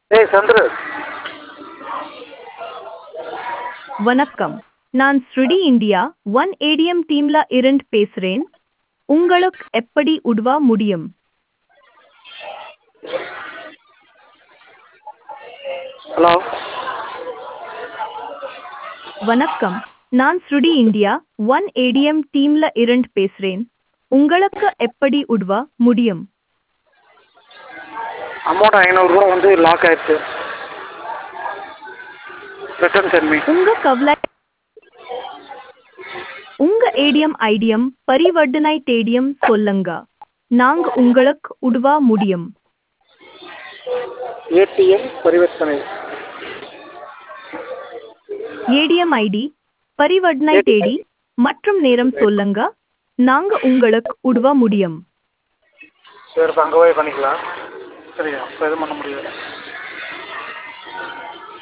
ஏய் சந்துரு. வணக்கம். நான் ஸ்ருடி இந்தியா ஒன் ஏடிஎம் டீம்ல இருந்து பேசுறேன். உங்களுக்கு எப்படி உதவ முடியும்? ஹலோ. வணக்கம். நான் ஸ்ருடி இந்தியா ஒன் ஏடிஎம் டீம்ல இருந்து பேசுறேன். உங்களுக்கு எப்படி உதவ முடியும்? அமௌண்ட் 500 ரூபா வந்து லாக் ஆயிடுச்சு. Return sent me. உங்க ஏடிஎம் ஐடியம் பரிவர்த்தனை தேடியம் சொல்லுங்க. நாங்க உங்களுக்கு உதவ முடியும். ஏடிஎம் பரிவர்த்தனை. ஏடிஎம் ஐடி பரிவர்த்தனை தேடி மற்றும் நேரம் சொல்லுங்க. நாங்க உங்களுக்கு உதவ முடியும். சரி, இப்போ அங்கே போய் பண்ணிக்கலாம். சரியா, இப்போ எதுவும் பண்ண முடியாது.